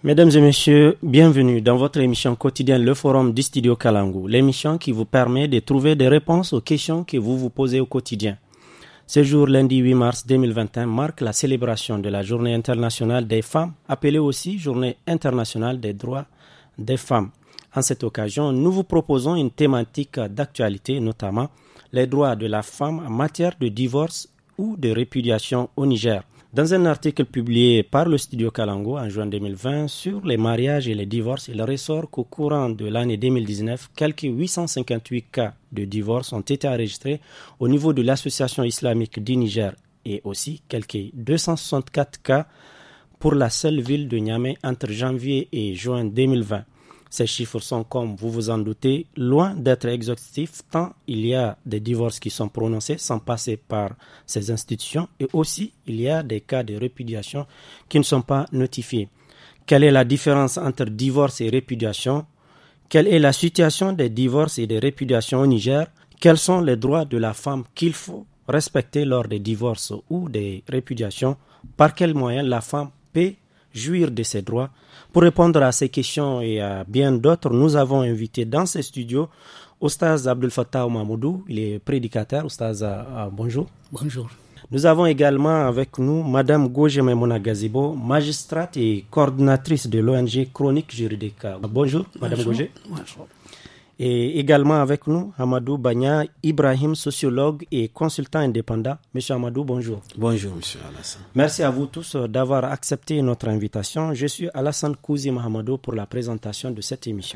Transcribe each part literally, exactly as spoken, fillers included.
Mesdames et messieurs, bienvenue dans votre émission quotidienne Le Forum du Studio Kalangu, l'émission qui vous permet de trouver des réponses aux questions que vous vous posez au quotidien. Ce jour, lundi huit mars deux mille vingt et un, marque la célébration de la Journée internationale des femmes, appelée aussi Journée internationale des droits des femmes. En cette occasion, nous vous proposons une thématique d'actualité, notamment les droits de la femme en matière de divorce ou de répudiation au Niger. Dans un article publié par le Studio Kalangu en juin deux mille vingt sur les mariages et les divorces, il ressort qu'au courant de l'année deux mille dix-neuf, quelques huit cent cinquante-huit cas de divorce ont été enregistrés au niveau de l'Association islamique du Niger et aussi quelques deux cent soixante-quatre cas pour la seule ville de Niamey entre janvier et juin deux mille vingt. Ces chiffres sont, comme vous vous en doutez, loin d'être exhaustifs tant il y a des divorces qui sont prononcés sans passer par ces institutions et aussi il y a des cas de répudiation qui ne sont pas notifiés. Quelle est la différence entre divorce et répudiation? Quelle est la situation des divorces et des répudiations au Niger? Quels sont les droits de la femme qu'il faut respecter lors des divorces ou des répudiations? Par quels moyens la femme peut jouir de ses droits? Pour répondre à ces questions et à bien d'autres, nous avons invité dans ces studios Oustaz Abdel Fattah Mahmoudou, il est prédicateur. Oustaz, euh, bonjour. Bonjour. Nous avons également avec nous Madame Goje Maimouna Gazibo, magistrate et coordinatrice de l'O N G Chronique Juridique. Bonjour, Madame Bonjour. Goje. Bonjour. Et également avec nous, Hamadou Banya Ibrahim, sociologue et consultant indépendant. Monsieur Hamadou, bonjour. Bonjour, Monsieur Alassane. Merci à vous tous d'avoir accepté notre invitation. Je suis Alassane Kouzi Mahamadou pour la présentation de cette émission.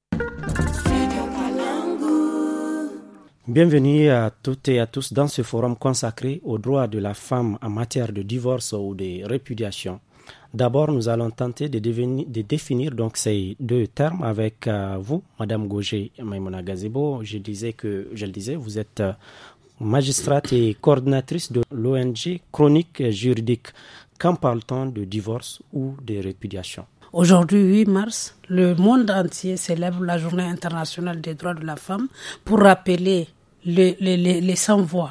Bienvenue à toutes et à tous dans ce forum consacré aux droits de la femme en matière de divorce ou de répudiation. D'abord, nous allons tenter de, devenir, de définir donc ces deux termes avec euh, vous, Madame Goje Maimouna Gazibo. Je disais que, je le disais, vous êtes euh, magistrate et coordinatrice de l'O N G Chronique Juridique. Quand parle-t-on de divorce ou de répudiation? Aujourd'hui, huit mars, le monde entier célèbre la Journée internationale des droits de la femme pour rappeler les, les, les, les sans-voix.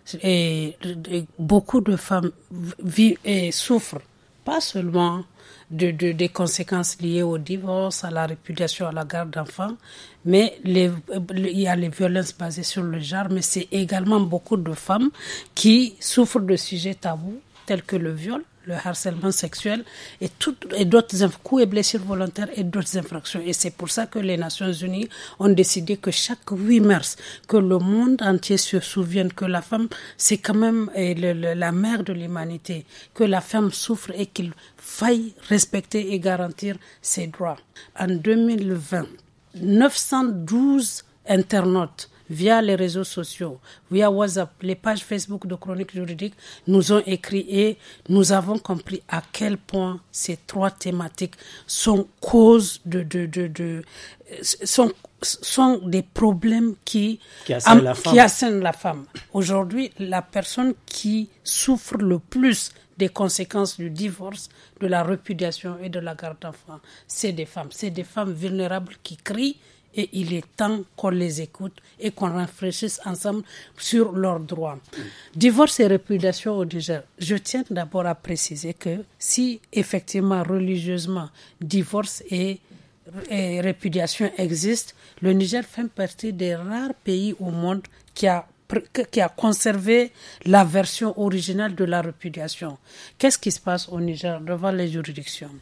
Et, et beaucoup de femmes vivent et souffrent pas seulement de, de, des conséquences liées au divorce, à la répudiation, à la garde d'enfants, mais les, il y a les violences basées sur le genre, mais c'est également beaucoup de femmes qui souffrent de sujets tabous tels que le viol, le harcèlement sexuel et, tout, et d'autres coups et blessures volontaires et d'autres infractions. Et c'est pour ça que les Nations Unies ont décidé que chaque huit mars, que le monde entier se souvienne que la femme, c'est quand même eh, le, le, la mère de l'humanité, que la femme souffre et qu'il faille respecter et garantir ses droits. En deux mille vingt, neuf cent douze internautes via les réseaux sociaux, via WhatsApp, les pages Facebook de Chronique Juridique, nous ont écrit et nous avons compris à quel point ces trois thématiques sont cause de, de, de, de sont, sont des problèmes qui, qui assènent la femme. Qui assènent la femme. Aujourd'hui, la personne qui souffre le plus des conséquences du divorce, de la répudiation et de la garde d'enfants, c'est des femmes. C'est des femmes vulnérables qui crient. Et il est temps qu'on les écoute et qu'on réfléchisse ensemble sur leurs droits. Divorce et répudiation au Niger. Je tiens d'abord à préciser que si effectivement, religieusement, divorce et, et répudiation existent, le Niger fait partie des rares pays au monde qui a qui a conservé la version originale de la répudiation. Qu'est-ce qui se passe au Niger devant les juridictions?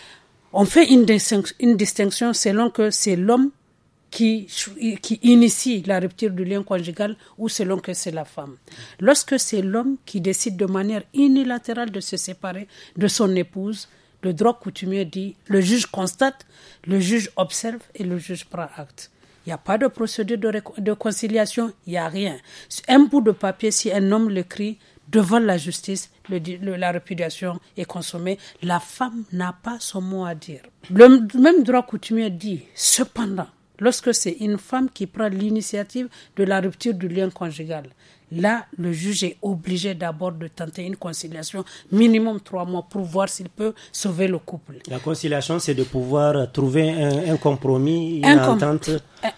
On fait une distinction, une distinction selon que c'est l'homme Qui, qui initie la rupture du lien conjugal ou selon que c'est la femme. Lorsque c'est l'homme qui décide de manière unilatérale de se séparer de son épouse, le droit coutumier dit le juge constate, le juge observe et le juge prend acte. Il n'y a pas de procédure de, réco- de conciliation, il n'y a rien. Un bout de papier, si un homme l'écrit devant la justice, le, le, la répudiation est consommée, la femme n'a pas son mot à dire. Le même droit coutumier dit, cependant, lorsque c'est une femme qui prend l'initiative de la rupture du lien conjugal, là, le juge est obligé d'abord de tenter une conciliation, minimum trois mois, pour voir s'il peut sauver le couple. La conciliation, c'est de pouvoir trouver un, un compromis, une un entente. Com-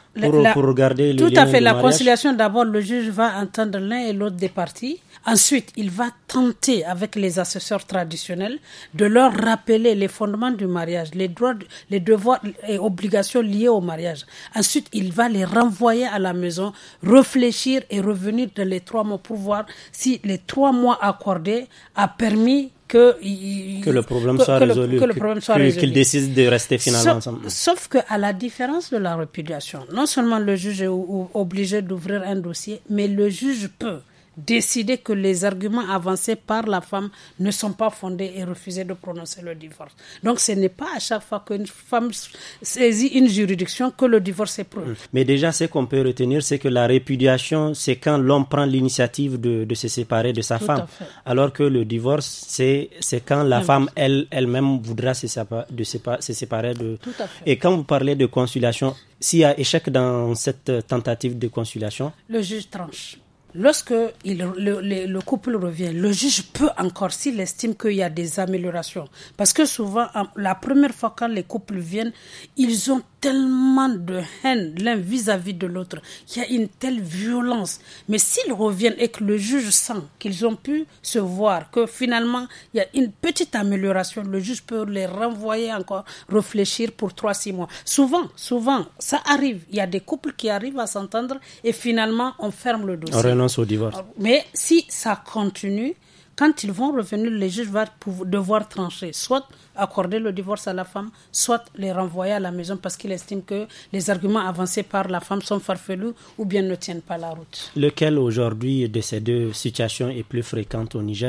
pour, la, pour regarder le tout lien à fait. de La mariage. conciliation, d'abord, le juge va entendre l'un et l'autre des parties. Ensuite, il va tenter, avec les assesseurs traditionnels, de leur rappeler les fondements du mariage, les droits, les devoirs et obligations liées au mariage. Ensuite, il va les renvoyer à la maison, réfléchir et revenir dans les trois mois pour voir si les trois mois accordés a permis que, il, que le problème que, soit que résolu, le, que le problème soit que, résolu. qu'il décide de rester finalement sauf, ensemble. Sauf qu'à la différence de la répudiation, non seulement le juge est obligé d'ouvrir un dossier, mais le juge peut décider que les arguments avancés par la femme ne sont pas fondés et refuser de prononcer le divorce. Donc ce n'est pas à chaque fois qu'une femme saisit une juridiction que le divorce est prouvé. Mais déjà, ce qu'on peut retenir, c'est que la répudiation, c'est quand l'homme prend l'initiative de, de se séparer de sa Tout femme. Alors que le divorce, c'est, c'est quand la oui. femme elle, elle-même voudra se séparer de, se séparer de... Tout à fait. Et quand vous parlez de conciliation, s'il y a échec dans cette tentative de conciliation... Le juge tranche. Lorsque il, le, le, le couple revient, le juge peut encore, s'il estime qu'il y a des améliorations. Parce que souvent, la première fois quand les couples viennent, ils ont tellement de haine l'un vis-à-vis de l'autre, qu'il y a une telle violence. Mais s'ils reviennent et que le juge sent qu'ils ont pu se voir, que finalement, il y a une petite amélioration, le juge peut les renvoyer encore, réfléchir pour trois, six mois. Souvent, souvent, ça arrive. Il y a des couples qui arrivent à s'entendre et finalement, on ferme le dossier. On renonce au divorce. Mais si ça continue, quand ils vont revenir, les juges vont devoir trancher, soit accorder le divorce à la femme, soit les renvoyer à la maison parce qu'ils estiment que les arguments avancés par la femme sont farfelus ou bien ne tiennent pas la route. Lequel aujourd'hui de ces deux situations est plus fréquente au Niger ?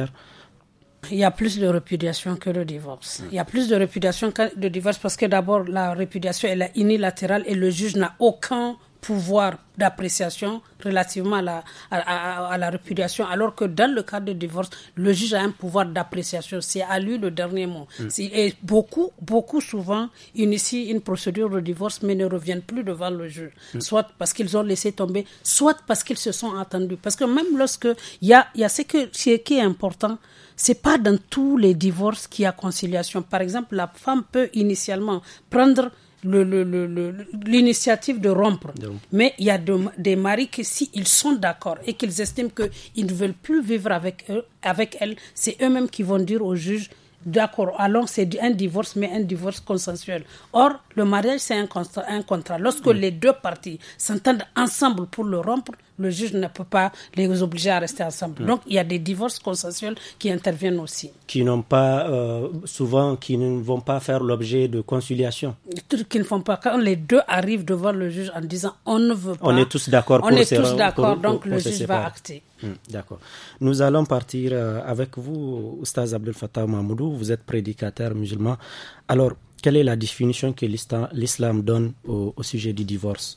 Il y a plus de répudiation que le divorce. Il y a plus de répudiation que de divorce parce que d'abord, la répudiation elle est unilatérale et le juge n'a aucun pouvoir d'appréciation relativement à la, à, à, à la répudiation, alors que dans le cas de divorce, le juge a un pouvoir d'appréciation. C'est à lui le dernier mot. Mm. Et beaucoup, beaucoup souvent initient une procédure de divorce, mais ne reviennent plus devant le juge. Mm. Soit parce qu'ils ont laissé tomber, soit parce qu'ils se sont entendus. Parce que même lorsque il y a, y a ce, que, ce qui est important, c'est pas dans tous les divorces qu'il y a conciliation. Par exemple, la femme peut initialement prendre Le, le, le, le, l'initiative de rompre. Donc. Mais il y a de, des maris qui, s'ils sont d'accord et qu'ils estiment qu'ils ne veulent plus vivre avec eux, avec elles, c'est eux-mêmes qui vont dire au juge, d'accord, alors c'est un divorce, mais un divorce consensuel. Or, le mariage, c'est un contrat. Un contrat. Lorsque mmh. les deux parties s'entendent ensemble pour le rompre, le juge ne peut pas les obliger à rester ensemble. Mmh. Donc, il y a des divorces consensuels qui interviennent aussi. Qui n'ont pas, euh, souvent, qui ne vont pas faire l'objet de conciliation. Qui ne font pas. Quand les deux arrivent devant le juge en disant on ne veut pas. On est tous d'accord. On pour est se, tous d'accord, pour, donc pour, le pour juge va acter. Mmh, d'accord. Nous allons partir euh, avec vous, Oustaz Abdel Fattah Mahmoudou. Vous êtes prédicateur musulman. Alors, quelle est la définition que l'islam, l'islam donne au, au sujet du divorce?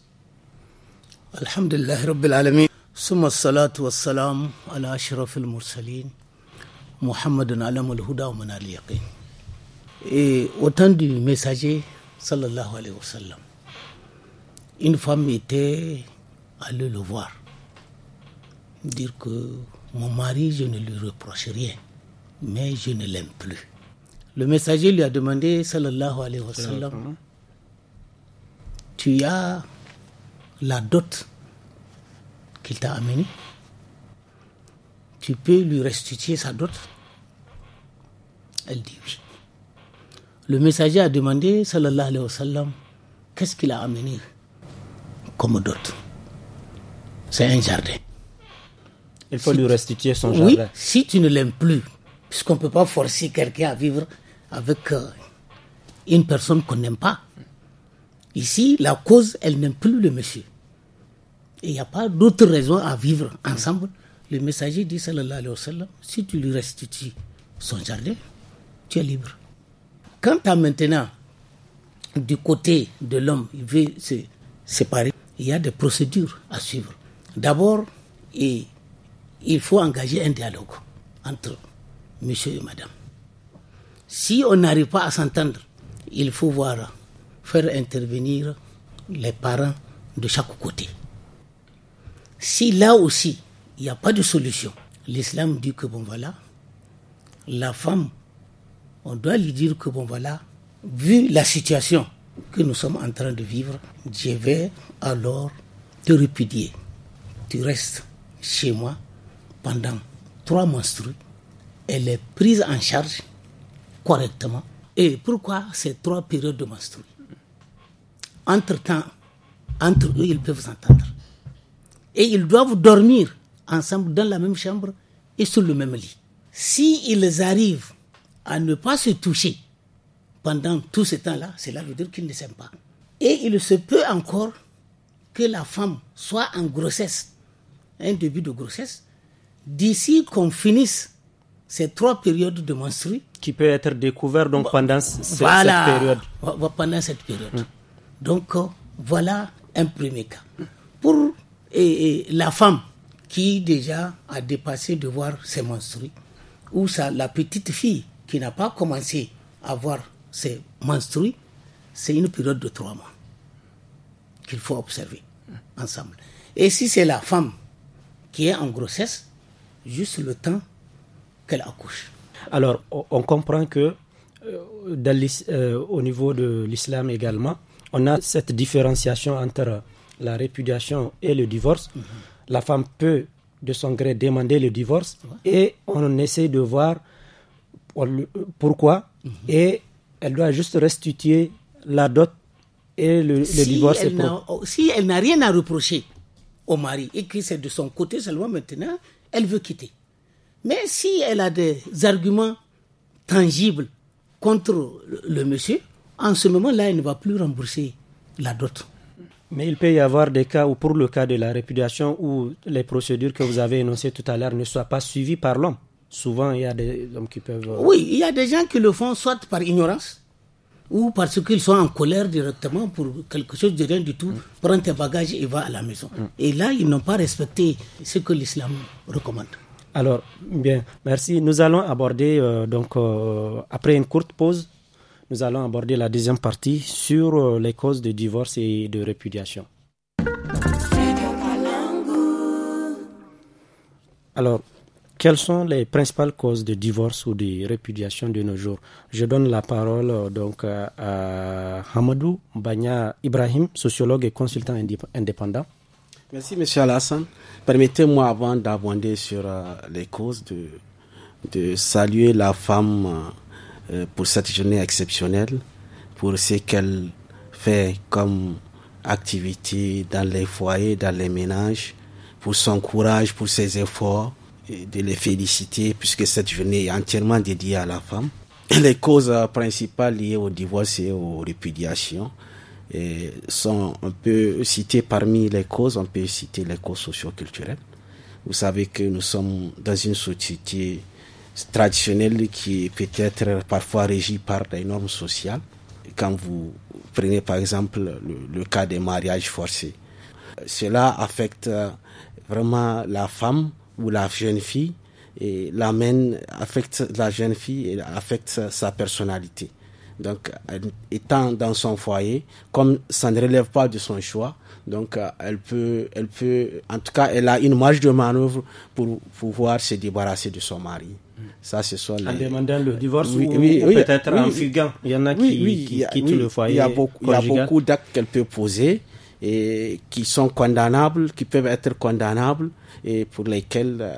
Alhamdulillah Rabbil Alamin. Summa salatu wa salam ala ashrafil mursalin. Muhammadun alamul huda wa manal yaqin. Et au temps du messager, sallallahu alayhi wa sallam, une femme était allée le voir, dire que mon mari, je ne lui reproche rien, mais je ne l'aime plus. Le messager lui a demandé, sallallahu alayhi wa sallam, tu as la dot qu'il t'a amenée, tu peux lui restituer sa dot? Elle dit oui. Le messager a demandé, sallallahu alayhi wa sallam, qu'est-ce qu'il a amené comme dot? C'est un jardin. Il faut si lui restituer son tu, jardin. Oui, si tu ne l'aimes plus, puisqu'on ne peut pas forcer quelqu'un à vivre avec euh, une personne qu'on n'aime pas. Ici, la cause, elle n'aime plus le monsieur. Et il n'y a pas d'autre raison à vivre ensemble. Le messager dit, sallallahu alayhi wa sallam, si tu lui restitues son jardin, tu es libre. Quant à maintenant, du côté de l'homme, il veut se séparer, il y a des procédures à suivre. D'abord, et, il faut engager un dialogue entre monsieur et madame. Si on n'arrive pas à s'entendre, il faut voir, faire intervenir les parents de chaque côté. Si là aussi, il n'y a pas de solution, l'islam dit que bon voilà, la femme, on doit lui dire que bon voilà, vu la situation, que nous sommes en train de vivre, je vais alors te répudier. Tu restes chez moi pendant trois menstrues. Elle est prise en charge correctement. Et pourquoi ces trois périodes de menstrues? Entre-temps, entre eux, ils peuvent s'entendre. Et ils doivent dormir ensemble dans la même chambre et sur le même lit. S'ils arrivent à ne pas se toucher pendant tout ce temps-là, cela veut dire qu'ils ne s'aiment pas. Et il se peut encore que la femme soit en grossesse, un début de grossesse, d'ici qu'on finisse ces trois périodes de menstrues. Qui peut être découvert donc pendant c- voilà, cette période. Pendant cette période. Mmh. Donc, euh, voilà un premier cas. Pour et, et, la femme qui déjà a dépassé de voir ses menstrues, ou ça, la petite fille qui n'a pas commencé à voir ses menstrues, c'est une période de trois mois qu'il faut observer ensemble. Et si c'est la femme qui est en grossesse, juste le temps qu'elle accouche. Alors, on comprend que euh, dans euh, au niveau de l'islam également, on a cette différenciation entre la répudiation et le divorce. Mm-hmm. La femme peut, de son gré, demander le divorce, ouais. Et on essaie de voir pourquoi, mm-hmm. Et elle doit juste restituer la dot et le, si le divorce est propre. Si elle n'a rien à reprocher au mari et que c'est de son côté seulement maintenant, elle veut quitter. Mais si elle a des arguments tangibles contre le, le monsieur, en ce moment-là, elle ne va plus rembourser la dot. Mais il peut y avoir des cas où, pour le cas de la répudiation, où les procédures que vous avez énoncées tout à l'heure ne soient pas suivies par l'homme. Souvent, il y a des hommes qui peuvent... Oui, il y a des gens qui le font soit par ignorance, ou parce qu'ils sont en colère directement pour quelque chose de rien du tout, mm. prends tes bagages et va à la maison. Mm. Et là, ils n'ont pas respecté ce que l'islam recommande. Alors, bien, merci. Nous allons aborder, euh, donc, euh, après une courte pause, nous allons aborder la deuxième partie sur euh, les causes de divorce et de répudiation. Alors, quelles sont les principales causes de divorce ou de répudiation de nos jours? Je donne la parole euh, donc à, à Hamadou Banya Ibrahim, sociologue et consultant indépendant. Merci, M. Alassane. Permettez-moi, avant d'abonder sur euh, les causes, de, de saluer la femme euh, pour cette journée exceptionnelle, pour ce qu'elle fait comme activité dans les foyers, dans les ménages, pour son courage, pour ses efforts, et de les féliciter, puisque cette journée est entièrement dédiée à la femme. Les causes euh, principales liées au divorce et aux répudiations et sont, on peut citer parmi les causes, on peut citer les causes socio-culturelles. Vous savez que nous sommes dans une société traditionnelle qui est peut-être parfois régie par des normes sociales. Quand vous prenez par exemple le, le cas des mariages forcés, cela affecte vraiment la femme ou la jeune fille et l'amène, affecte la jeune fille et affecte sa personnalité. Donc, étant dans son foyer, comme ça ne relève pas de son choix, donc elle peut, elle peut, en tout cas, elle a une marge de manœuvre pour pouvoir se débarrasser de son mari. Ça, ce sont les... En demandant le divorce oui, ou, oui, ou oui, peut-être oui, en oui, fuguant. Il y en a qui, oui, oui, qui il y a, quittent oui, le foyer. Il y a beaucoup, il y a beaucoup d'actes qu'elle peut poser et qui sont condamnables, qui peuvent être condamnables et pour lesquels euh,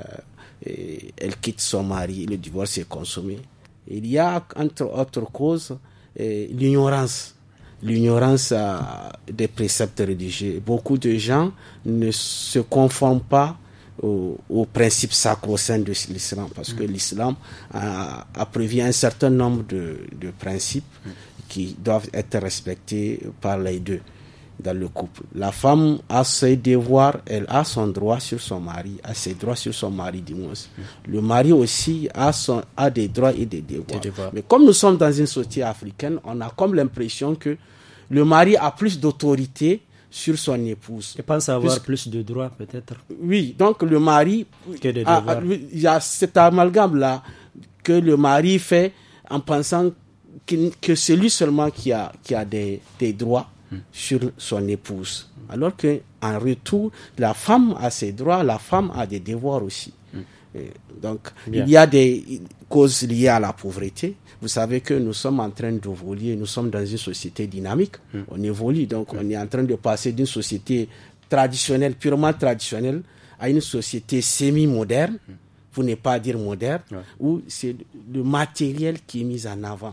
et elle quitte son mari, le divorce est consommé. Il y a, entre autres causes, eh, l'ignorance. L'ignorance euh, des préceptes religieux. Beaucoup de gens ne se conforment pas aux, aux principes sacro-saints de l'islam, parce que l'islam a, a prévu un certain nombre de, de principes qui doivent être respectés par les deux dans le couple. La femme a ses devoirs, elle a son droit sur son mari, a ses droits sur son mari du moins. Mm. Le mari aussi a, son, a des droits et des devoirs. des devoirs. Mais comme nous sommes dans une société africaine, on a comme l'impression que le mari a plus d'autorité sur son épouse. Je pense avoir Puisque, plus de droits peut-être. Oui, donc le mari, que des a, a, il y a cet amalgame-là que le mari fait en pensant que, que c'est lui seulement qui a, qui a des, des droits sur son épouse, alors que en retour la femme a ses droits, la femme a des devoirs aussi. Mm. Et donc, Bien. il y a des causes liées à la pauvreté. Vous savez que nous sommes en train d'évoluer, nous sommes dans une société dynamique, mm. on évolue, donc mm. on est en train de passer d'une société traditionnelle, purement traditionnelle, à une société semi-moderne, mm. pour ne pas dire moderne, ouais. où c'est le matériel qui est mis en avant.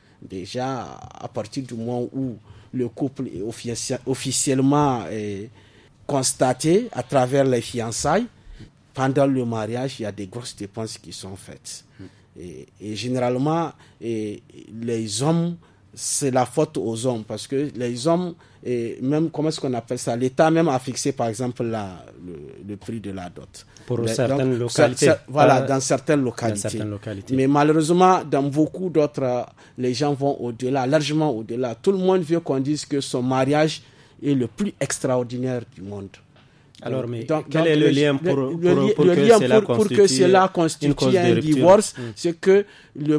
Déjà, à partir du moment où le couple est offici- officiellement est constaté à travers les fiançailles, pendant le mariage, il y a des grosses dépenses qui sont faites. Mm. Et, et généralement, et, les hommes, c'est la faute aux hommes, parce que les hommes, et même, comment est-ce qu'on appelle ça, l'État même a fixé, par exemple, la, le, le prix de la dot. Pour Mais, certaines donc, localités. Ça, voilà, euh, dans, certaines localités. dans certaines localités. Mais malheureusement, dans beaucoup d'autres, les gens vont au-delà, largement au-delà. Tout le monde veut qu'on dise que son mariage est le plus extraordinaire du monde. Alors, mais donc, quel donc, est le, le lien pour, le, pour, le, pour, le que, lien cela pour, pour que cela constitue un divorce? mm. C'est que le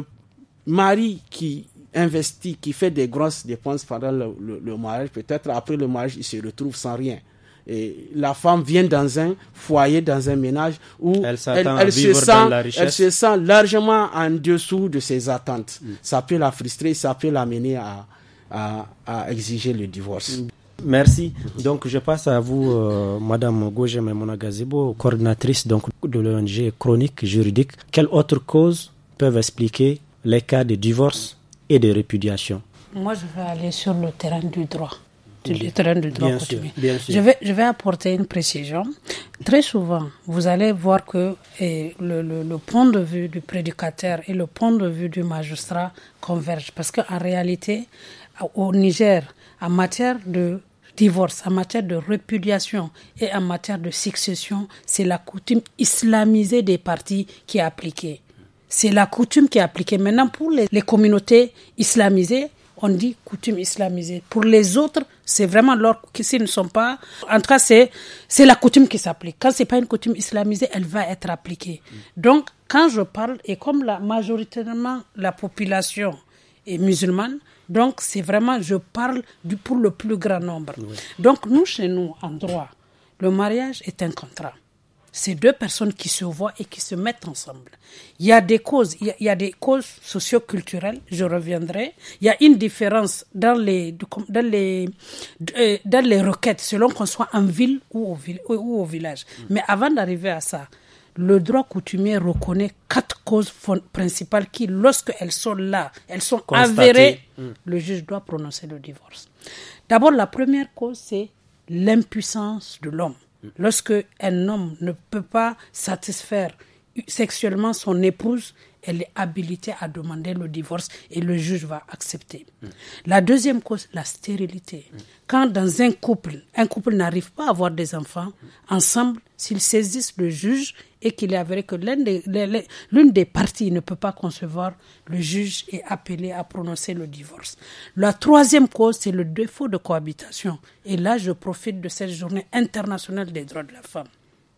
mari qui investit, qui fait des grosses dépenses pendant le, le, le mariage, peut-être après le mariage, il se retrouve sans rien. Et la femme vient dans un foyer, dans un ménage où elle, elle, elle, se, sent, elle se sent largement en dessous de ses attentes. Mm. Ça peut la frustrer, ça peut l'amener à, à, à exiger le divorce. Mm. Merci. Donc, je passe à vous, euh, Madame Goujem Maimouna Gazebo, coordinatrice donc, de l'O N G Chronique Juridique. Quelles autres causes peuvent expliquer les cas de divorce et de répudiation? Moi, je vais aller sur le terrain du droit. Le terrain du droit bien sûr, bien sûr. Je vais, je vais apporter une précision. Très souvent, vous allez voir que eh, le, le, le point de vue du prédicateur et le point de vue du magistrat convergent. Parce qu'en réalité, au Niger, en matière de divorce, en matière de répudiation et en matière de succession, c'est la coutume islamisée des parties qui est appliquée. C'est la coutume qui est appliquée. Maintenant, pour les, les communautés islamisées, on dit coutume islamisée. Pour les autres, c'est vraiment leur s'ils ne sont pas. En tout cas, c'est c'est la coutume qui s'applique. Quand c'est pas une coutume islamisée, elle va être appliquée. Donc, quand je parle, et comme la majoritairement la population est musulmane, donc c'est vraiment, je parle du, pour le plus grand nombre. Oui. Donc, nous, chez nous, en droit, le mariage est un contrat. C'est deux personnes qui se voient et qui se mettent ensemble. Il y a des causes, il y a, il y a des causes socio-culturelles, je reviendrai. Il y a une différence dans les, dans les, dans les requêtes, selon qu'on soit en ville ou au, ou au village. Mm. Mais avant d'arriver à ça, le droit coutumier reconnaît quatre causes principales qui, lorsqu'elles sont là, elles sont Constaté. avérées, mm. le juge doit prononcer le divorce. D'abord, la première cause, c'est l'impuissance de l'homme. Lorsque un homme ne peut pas satisfaire sexuellement son épouse, elle est habilitée à demander le divorce et le juge va accepter. Mm. La deuxième cause, la stérilité. Mm. Quand dans un couple, un couple n'arrive pas à avoir des enfants, mm. ensemble, s'ils saisissent le juge et qu'il est avéré que l'un des, les, l'une des parties ne peut pas concevoir, le juge est appelé à prononcer le divorce. La troisième cause, c'est le défaut de cohabitation. Et là, je profite de cette journée internationale des droits de la femme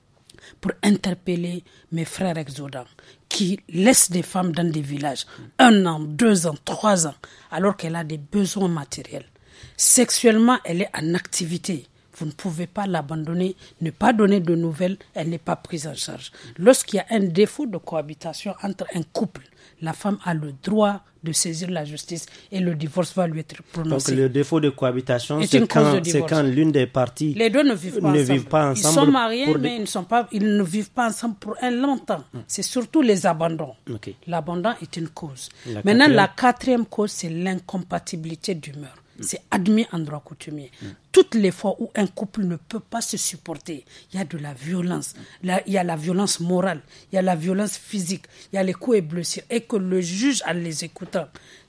pour interpeller mes frères exodants qui laissent des femmes dans des villages un an, deux ans, trois ans, alors qu'elle a des besoins matériels. Sexuellement, elle est en activité. Vous ne pouvez pas l'abandonner, ne pas donner de nouvelles, elle n'est pas prise en charge. Lorsqu'il y a un défaut de cohabitation entre un couple, la femme a le droit de saisir la justice et le divorce va lui être prononcé. Donc le défaut de cohabitation, c'est quand, c'est quand l'une des parties les deux ne vivent pas, ne ensemble. Vivent pas ensemble. Ils sont mariés, mais ils ne, sont pas, ils ne vivent pas ensemble pour un longtemps. Hum. C'est surtout les abandons. Okay. L'abandon est une cause. La Maintenant, quatrième... la quatrième cause, c'est l'incompatibilité d'humeur. C'est admis en droit coutumier. Mm. Toutes les fois où un couple ne peut pas se supporter, il y a de la violence. Là, il y a la violence morale, il y a la violence physique, il y a les coups et blessures. Et que le juge, en les écoutant,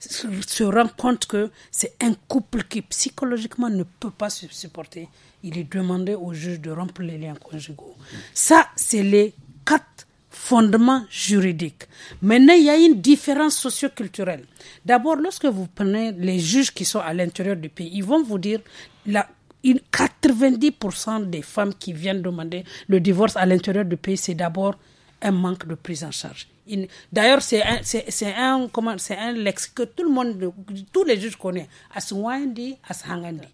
se rend compte que c'est un couple qui psychologiquement ne peut pas se supporter. Il est demandé au juge de rompre les liens conjugaux. Mm. Ça, c'est les quatre fondement juridique. Maintenant, il y a une différence socio-culturelle. D'abord, lorsque vous prenez les juges qui sont à l'intérieur du pays, ils vont vous dire la, une, quatre-vingt-dix pour cent des femmes qui viennent demander le divorce à l'intérieur du pays, c'est d'abord un manque de prise en charge. Une... D'ailleurs, c'est un, c'est, c'est un, comment, c'est un lex que tout le monde, tous les juges connaissent. Aswandi, Ashangandi.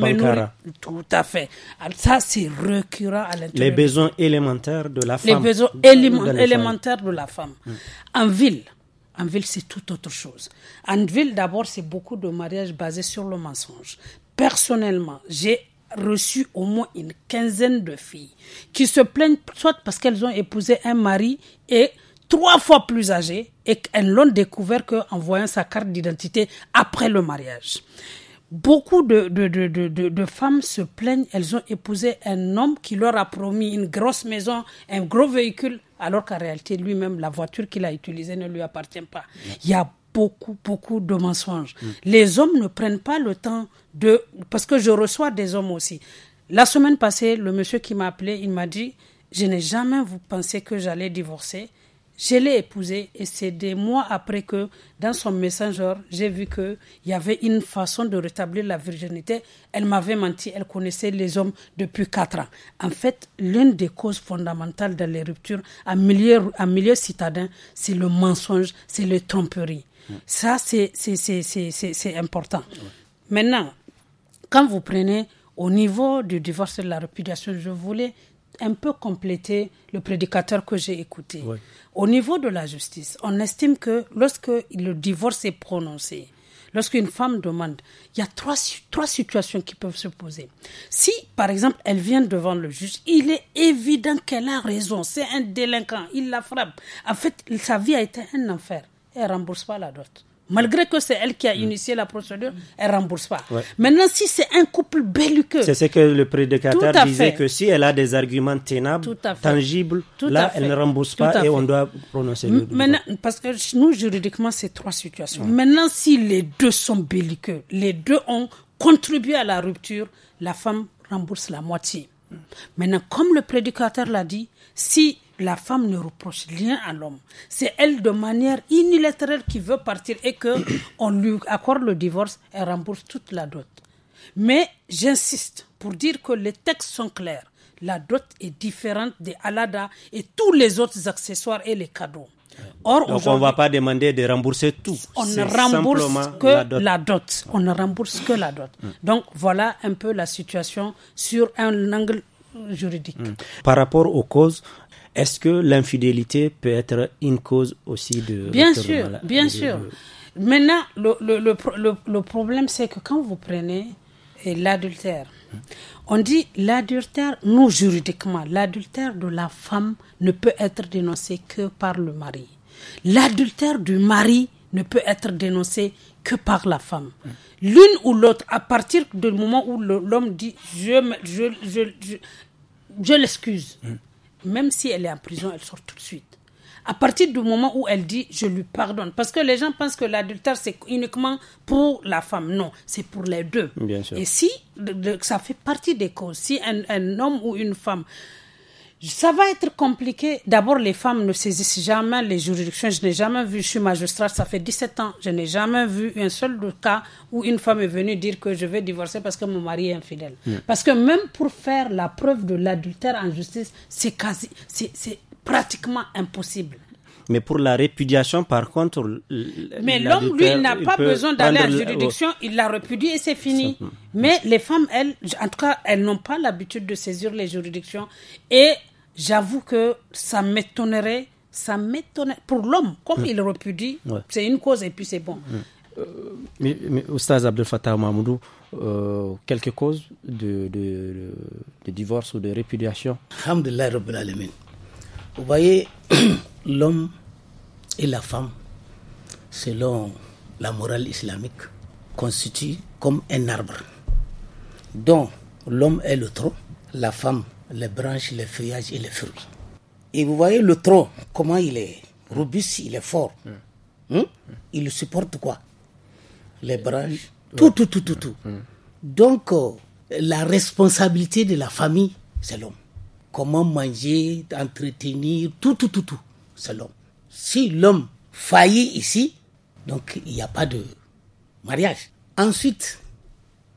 Tout à fait. Alors, ça, c'est récurrent à l'intérieur. Les besoins élémentaires de la femme. Les besoins élém- élémentaires de la femme. Hum. En ville, en ville, c'est tout autre chose. En ville, d'abord, c'est beaucoup de mariages basés sur le mensonge. Personnellement, j'ai reçu au moins une quinzaine de filles qui se plaignent soit parce qu'elles ont épousé un mari et trois fois plus âgé et qu'elles l'ont découvert qu'en voyant sa carte d'identité après le mariage. Beaucoup de, de, de, de, de, de femmes se plaignent, elles ont épousé un homme qui leur a promis une grosse maison, un gros véhicule, alors qu'en réalité, lui-même, la voiture qu'il a utilisée ne lui appartient pas. Il y a beaucoup, beaucoup de mensonges. Mm. Les hommes ne prennent pas le temps de... Parce que je reçois des hommes aussi. La semaine passée, le monsieur qui m'a appelé, il m'a dit, je n'ai jamais pensé que j'allais divorcer. Je l'ai épousée et c'est des mois après que, dans son messenger, j'ai vu qu'il y avait une façon de rétablir la virginité. Elle m'avait menti, elle connaissait les hommes depuis quatre ans. En fait, l'une des causes fondamentales dans les ruptures en milieu, en milieu citadin, c'est le mensonge, c'est les tromperies. Mmh. Ça, c'est, c'est, c'est, c'est, c'est, c'est important. Mmh. Maintenant, quand vous prenez au niveau du divorce et de la répudiation, je voulais un peu compléter le prédicateur que j'ai écouté. Oui. Au niveau de la justice, on estime que lorsque le divorce est prononcé, lorsqu'une femme demande, il y a trois, trois situations qui peuvent se poser. Si, par exemple, elle vient devant le juge, il est évident qu'elle a raison, c'est un délinquant, il la frappe. En fait, sa vie a été un enfer. Elle ne rembourse pas la dot. Malgré que c'est elle qui a initié la procédure, elle ne rembourse pas. Ouais. Maintenant, si c'est un couple belliqueux... C'est ce que le prédicateur disait, que si elle a des arguments tenables, tangibles, Tout là, elle ne rembourse pas et on doit prononcer le Maintenant, parce que nous, juridiquement, c'est trois situations. Ouais. Maintenant, si les deux sont belliqueux, les deux ont contribué à la rupture, la femme rembourse la moitié. Maintenant, comme le prédicateur l'a dit, si la femme ne reproche rien à l'homme, c'est elle de manière unilatérale qui veut partir et qu'on lui accorde le divorce, elle rembourse toute la dot. Mais j'insiste pour dire que les textes sont clairs. La dot est différente des alada et tous les autres accessoires et les cadeaux. Or, donc on ne va pas demander de rembourser tout. On ne rembourse que la dot. la dot. On ne rembourse que la dot. Mm. Donc voilà un peu la situation sur un angle juridique. Mm. Par rapport aux causes, est-ce que l'infidélité peut être une cause aussi de... Bien sûr, de bien de, sûr. De... Maintenant, le, le, le, le, le problème, c'est que quand vous prenez l'adultère, mm. on dit l'adultère, nous juridiquement, l'adultère de la femme ne peut être dénoncé que par le mari. L'adultère du mari ne peut être dénoncé que par la femme. Mm. L'une ou l'autre, à partir du moment où le, l'homme dit je, je, je, je, je l'excuse, mm. même si elle est en prison, elle sort tout de suite. À partir du moment où elle dit je lui pardonne, parce que les gens pensent que l'adultère c'est uniquement pour la femme. Non, c'est pour les deux. Bien sûr. Et si de, de, ça fait partie des causes, si un, un homme ou une femme, ça va être compliqué. D'abord, les femmes ne saisissent jamais les juridictions. Je n'ai jamais vu, je suis magistrate, ça fait dix-sept ans, je n'ai jamais vu un seul cas où une femme est venue dire que je vais divorcer parce que mon mari est infidèle. Mm. Parce que même pour faire la preuve de l'adultère en justice, c'est quasi, c'est, c'est pratiquement impossible. Mais pour la répudiation, par contre... Mais l'homme, lui, il n'a pas besoin d'aller en juridiction, il la répudie et c'est fini. Ça, mais les femmes, elles, en tout cas, elles n'ont pas l'habitude de saisir les juridictions. Et j'avoue que ça m'étonnerait, ça m'étonnerait. Pour l'homme, comme mmh. il répudie, ouais. c'est une cause et puis c'est bon. Mmh. Euh, mais, mais Oustaz Abdel Fattah Mahmoudou, euh, quelques causes de, de, de, de divorce ou de répudiation? Alhamdulillah Rabbil Alamin. Vous voyez, l'homme et la femme, selon la morale islamique, constituent comme un arbre dont l'homme est le tronc, la femme les branches, les feuillages et les fruits. Et vous voyez le tronc, comment il est robuste, il est fort. Mm. Hum? Il supporte quoi? Les branches, tout, tout, tout, tout, tout. Mm. Donc, euh, la responsabilité de la famille, c'est l'homme. Comment manger, entretenir, tout, tout, tout, tout, c'est l'homme. Si l'homme faillit ici, donc il n'y a pas de mariage. Ensuite,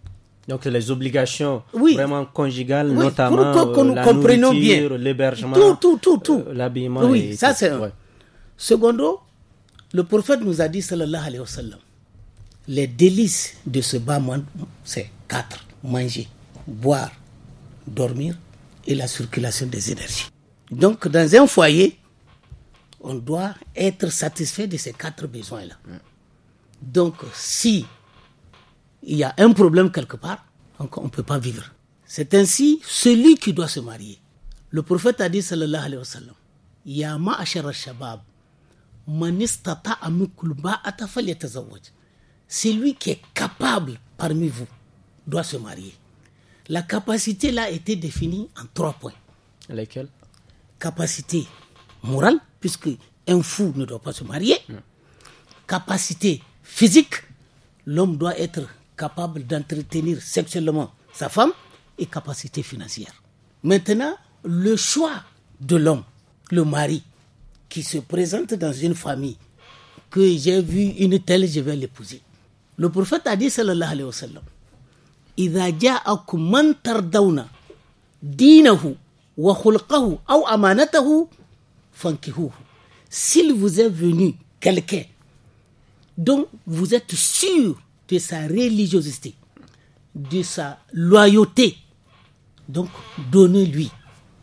Donc les obligations oui. vraiment conjugales, oui, notamment pour que, que euh, nous la comprenions nourriture, bien. l'hébergement, tout, tout, tout, tout. Euh, l'habillement. Oui, et ça tout. c'est ouais. Secondo, le prophète nous a dit, sallallahu alayhi wa sallam, les délices de ce bas monde, c'est quatre. Manger, boire, dormir et la circulation des énergies. Donc, dans un foyer, on doit être satisfait de ces quatre besoins-là. Donc, si il y a un problème quelque part, on ne peut pas vivre. C'est ainsi celui qui doit se marier. Le prophète a dit, sallallahu alayhi wa sallam, Ya ma'ashar al-shabab, man istata'a minkum ba'ata falyatazawwaj. Celui qui est capable parmi vous doit se marier. La capacité là a été définie en trois points. Lesquels? Capacité morale, puisque un fou ne doit pas se marier. Mm. Capacité physique, l'homme doit être capable d'entretenir sexuellement sa femme, et capacité financière. Maintenant, le choix de l'homme, le mari, qui se présente dans une famille, que j'ai vu une telle, je vais l'épouser. Le prophète a dit, sallallahu alayhi wa sallam, إذا جاءكم من ترضون دينه وخلقه أو أمانته فانكحوه. S'il vous est venu quelqu'un dont vous êtes sûr de sa religiosité, de sa loyauté, donc donnez-lui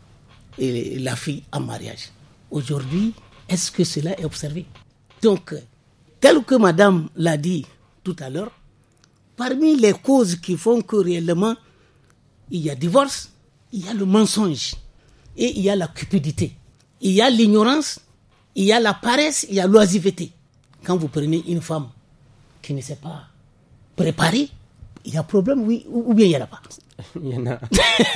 la fille en mariage. Aujourd'hui, est-ce que cela est observé? Donc, tel que madame l'a dit tout à l'heure, parmi les causes qui font que réellement il y a divorce, il y a le mensonge et il y a la cupidité. Il y a l'ignorance, il y a la paresse, il y a l'oisiveté. Quand vous prenez une femme qui ne s'est pas préparée, il y a problème, oui, ou bien il n'y en a pas. Il y en a.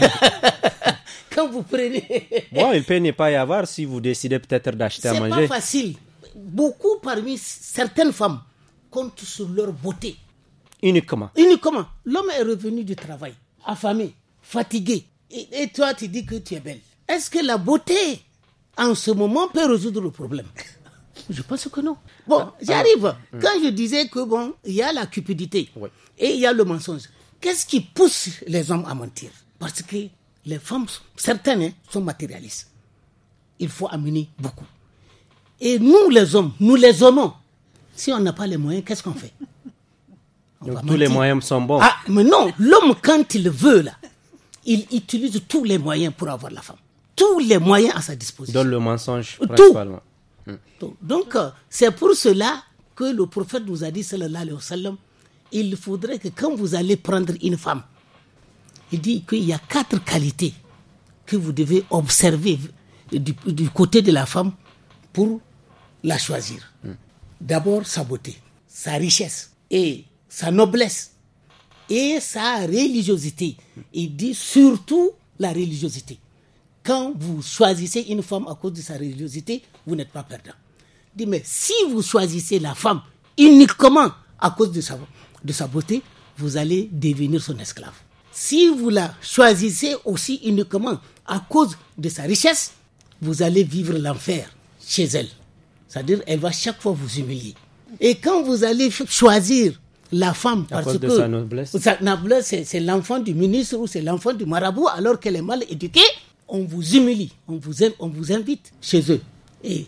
Quand vous prenez... Bon, il peut ne pas y avoir si vous décidez peut-être d'acheter à manger. C'est pas facile. Beaucoup parmi certaines femmes comptent sur leur beauté. Uniquement. Uniquement. L'homme est revenu du travail, affamé, fatigué. Et, et toi, tu dis que tu es belle. Est-ce que la beauté, en ce moment, peut résoudre le problème? Je pense que non. Bon, j'arrive. Ah, ah, Quand hum. je disais que bon, il y a la cupidité, oui, et il y a le mensonge. Qu'est-ce qui pousse les hommes à mentir? Parce que les femmes, certaines, hein, sont matérialistes. Il faut amener beaucoup. Et nous, les hommes, nous les aimons. Si on n'a pas les moyens, qu'est-ce qu'on fait? Donc tous mentir. Les moyens sont bons. Ah, mais non, l'homme, quand il veut, là, il utilise tous les moyens pour avoir la femme. Tous les moyens à sa disposition. Dans le mensonge, principalement. Tout. Donc, euh, c'est pour cela que le prophète nous a dit, sallallahu alayhi wa sallam, il faudrait que quand vous allez prendre une femme, il dit qu'il y a quatre qualités que vous devez observer du, du côté de la femme pour la choisir. Mm. D'abord, sa beauté, sa richesse et sa noblesse et sa religiosité. Il dit surtout la religiosité. Quand vous choisissez une femme à cause de sa religiosité, vous n'êtes pas perdant. Il dit, mais si vous choisissez la femme uniquement à cause de sa, de sa beauté, vous allez devenir son esclave. Si vous la choisissez aussi uniquement à cause de sa richesse, vous allez vivre l'enfer chez elle. C'est-à-dire, elle va chaque fois vous humilier. Et quand vous allez choisir la femme à parce cause que de sa noblesse, sa noblesse c'est, c'est l'enfant du ministre ou c'est l'enfant du marabout alors qu'elle est mal éduquée, on vous humilie, on vous, on vous invite chez eux. Et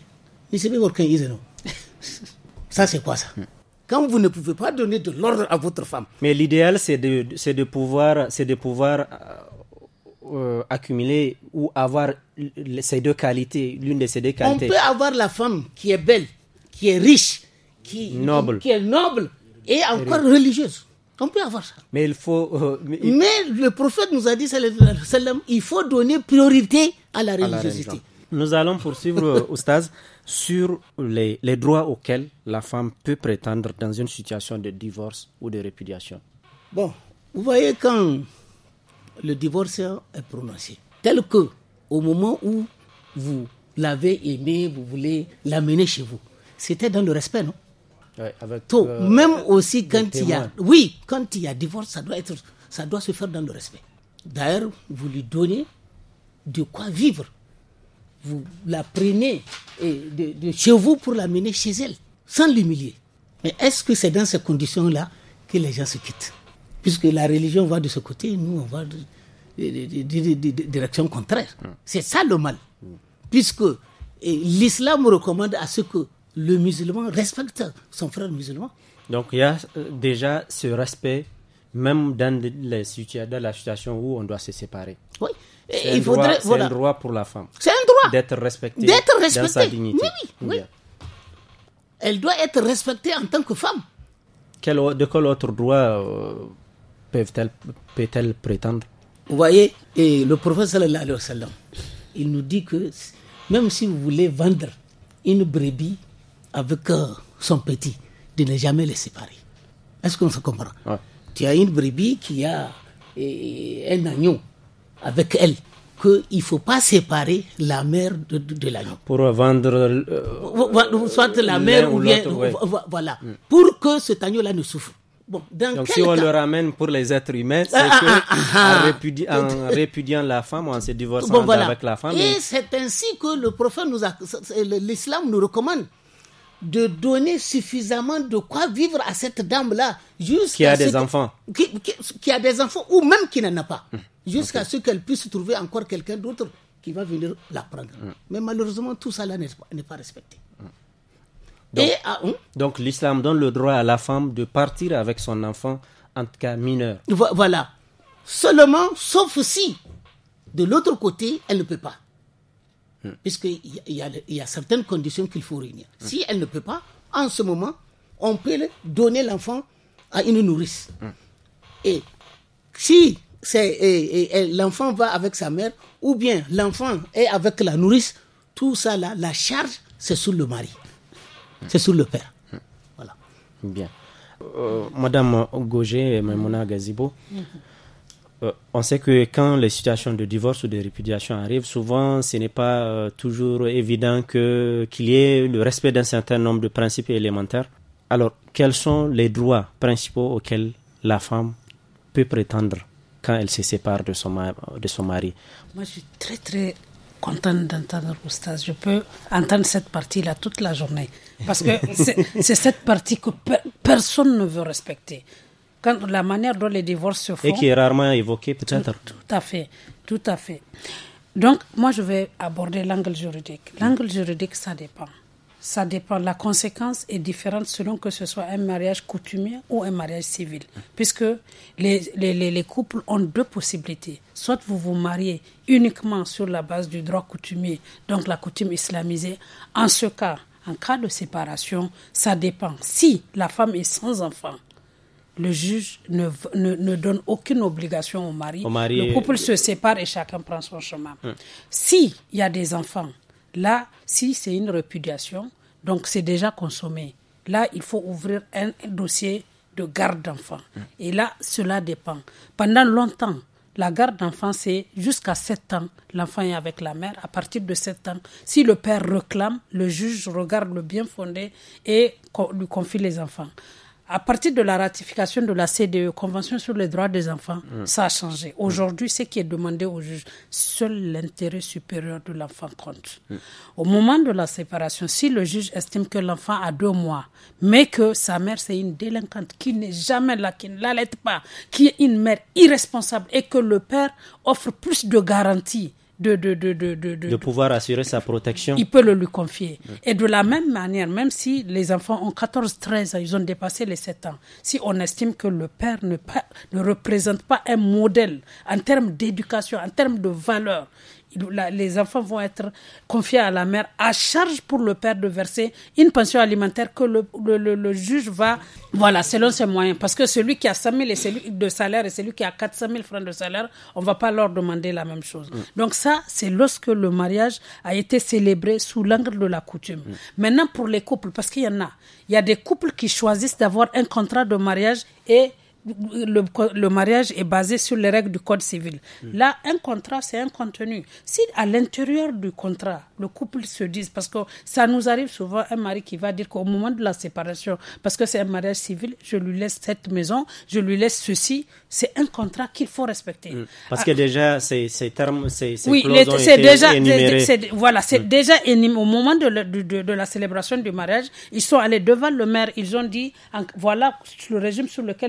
ça, c'est quoi ça? Quand vous ne pouvez pas donner de l'ordre à votre femme. Mais l'idéal, c'est de, c'est de pouvoir, c'est de pouvoir euh, accumuler ou avoir ces deux qualités, l'une de ces deux qualités. On peut avoir la femme qui est belle, qui est riche, qui, noble. qui est noble et encore et religieuse. On peut avoir ça. Mais il faut. Euh, mais, il... mais le prophète nous a dit, sallallahu alayhi wa sallam, il faut donner priorité à la religiosité. À la Nous allons poursuivre, Oustaz, sur les, les droits auxquels la femme peut prétendre dans une situation de divorce ou de répudiation. Bon, vous voyez, quand le divorce est prononcé, tel que au moment où vous l'avez aimé, vous voulez l'amener chez vous, c'était dans le respect, non? Ouais, avec, Tout, euh, même aussi quand il y a, oui, quand il y a divorce, ça doit être, ça doit se faire dans le respect. D'ailleurs, vous lui donnez de quoi vivre. Vous la prenez de, de chez vous pour l'amener chez elle, sans l'humilier. Mais est-ce que c'est dans ces conditions-là que les gens se quittent? Puisque la religion va de ce côté, nous, on va de, de, de, de, de, de direction contraire. Mm. C'est ça le mal. Mm. Puisque et, l'islam recommande à ce que le musulman respecte son frère musulman. Donc il y a euh, déjà ce respect, même dans, les situa- dans la situation où on doit se séparer. Oui. C'est, il un, faudrait, droit, voilà. c'est un droit pour la femme. C'est un droit. D'être respectée, D'être respectée. dans sa dignité. Oui, oui, oui. Elle doit être respectée en tant que femme. Quel, de quel autre droit euh, peut-elle, peut-elle prétendre? Vous voyez, et le prophète sallallahu alayhi wa sallam, il nous dit que même si vous voulez vendre une brebis avec euh, son petit, de ne jamais les séparer. Est-ce qu'on se comprend? Ouais. Tu as une brebis qui a et, un agneau avec elle, qu'il ne faut pas séparer la mère de, de, de l'agneau. Pour vendre euh, soit la mère ou bien... Ouais. Voilà. Mm. Pour que cet agneau-là ne souffre. Bon, donc si on cas... le ramène pour les êtres humains, c'est ah, que ah, ah, en, répudi- en répudiant la femme, en se divorçant bon, voilà. avec la femme... Et, et c'est ainsi que le prophète nous a... L'islam nous recommande de donner suffisamment de quoi vivre à cette dame-là. Qui a des que, enfants. Qui, qui, qui a des enfants ou même qui n'en a pas. Hum. Jusqu'à okay. ce qu'elle puisse trouver encore quelqu'un d'autre qui va venir la prendre. Hum. Mais malheureusement, tout ça là n'est pas, n'est pas respecté. Hum. Donc, Et, ah, hum? donc l'islam donne le droit à la femme de partir avec son enfant, en tout cas mineur. Voilà. Seulement, sauf si, de l'autre côté, elle ne peut pas. Puisqu'il y a, il y a certaines conditions qu'il faut réunir. Mmh. Si elle ne peut pas, en ce moment, on peut donner l'enfant à une nourrice. Mmh. Et si c'est, et, et, l'enfant va avec sa mère, ou bien l'enfant est avec la nourrice, tout ça là, la charge, c'est sur le mari. Mmh. C'est sur le père. Mmh. Voilà. Bien. Euh, Madame Gogé et Maimouna Gazibo, mmh. Euh, on sait que quand les situations de divorce ou de répudiation arrivent, souvent ce n'est pas euh, toujours évident que, qu'il y ait le respect d'un certain nombre de principes élémentaires. Alors, quels sont les droits principaux auxquels la femme peut prétendre quand elle se sépare de son, ma- de son mari? Moi, je suis très très contente d'entendre Oustaz. Je peux entendre cette partie-là toute la journée. Parce que c'est, c'est cette partie que per- personne ne veut respecter. Quand la manière dont les divorces se font... Et qui est rarement évoquée, peut-être. Tout, tout à fait, tout à fait. Donc, moi, je vais aborder l'angle juridique. L'angle juridique, ça dépend. Ça dépend. La conséquence est différente selon que ce soit un mariage coutumier ou un mariage civil. Puisque les, les, les, les couples ont deux possibilités. Soit vous vous mariez uniquement sur la base du droit coutumier, donc la coutume islamisée. En ce cas, en cas de séparation, ça dépend. Si la femme est sans enfant, le juge ne, ne, ne donne aucune obligation au mari. Au mari. Le couple se sépare et chacun prend son chemin. Hum. S'il y a des enfants, là, si c'est une répudiation, donc c'est déjà consommé. Là, il faut ouvrir un dossier de garde d'enfants. Hum. Et là, cela dépend. Pendant longtemps, la garde d'enfants, c'est jusqu'à sept ans. L'enfant est avec la mère. À partir de sept ans, si le père réclame, le juge regarde le bien fondé et lui confie les enfants. À partir de la ratification de la C D E, Convention sur les droits des enfants, mmh. ça a changé. Aujourd'hui, ce qui est demandé au juge, seul l'intérêt supérieur de l'enfant compte. Mmh. Au moment de la séparation, si le juge estime que l'enfant a deux mois, mais que sa mère, c'est une délinquante qui n'est jamais là, qui ne l'allait pas, qui est une mère irresponsable et que le père offre plus de garanties, De, de, de, de, de, de, de pouvoir assurer sa protection. Il peut le lui confier. Mmh. Et de la même manière, même si les enfants ont quatorze treize ans, ils ont dépassé les sept ans, si on estime que le père ne, pas, ne représente pas un modèle en termes d'éducation, en termes de valeur, La, les enfants vont être confiés à la mère, à charge pour le père de verser une pension alimentaire que le, le, le, le juge va, voilà, selon ses moyens. Parce que celui qui a cent mille et celui de salaire et celui qui a quatre cent mille francs de salaire, on ne va pas leur demander la même chose. Mm. Donc ça, c'est lorsque le mariage a été célébré sous l'angle de la coutume. Mm. Maintenant, pour les couples, parce qu'il y en a, il y a des couples qui choisissent d'avoir un contrat de mariage et Le, le mariage est basé sur les règles du code civil. Mmh. Là, un contrat, c'est un contenu. Si à l'intérieur du contrat, le couple se dit, parce que ça nous arrive souvent, un mari qui va dire qu'au moment de la séparation, parce que c'est un mariage civil, je lui laisse cette maison, je lui laisse ceci, c'est un contrat qu'il faut respecter. Mmh. Parce ah, que déjà, ces, ces termes, ces, ces oui, clauses les, ont c'est été déjà, énumérés. C'est, c'est, voilà, c'est mmh. déjà énuméré. Au moment de, de, de, de la célébration du mariage, ils sont allés devant le maire, ils ont dit, en, voilà le régime sur lequel nous nous marions.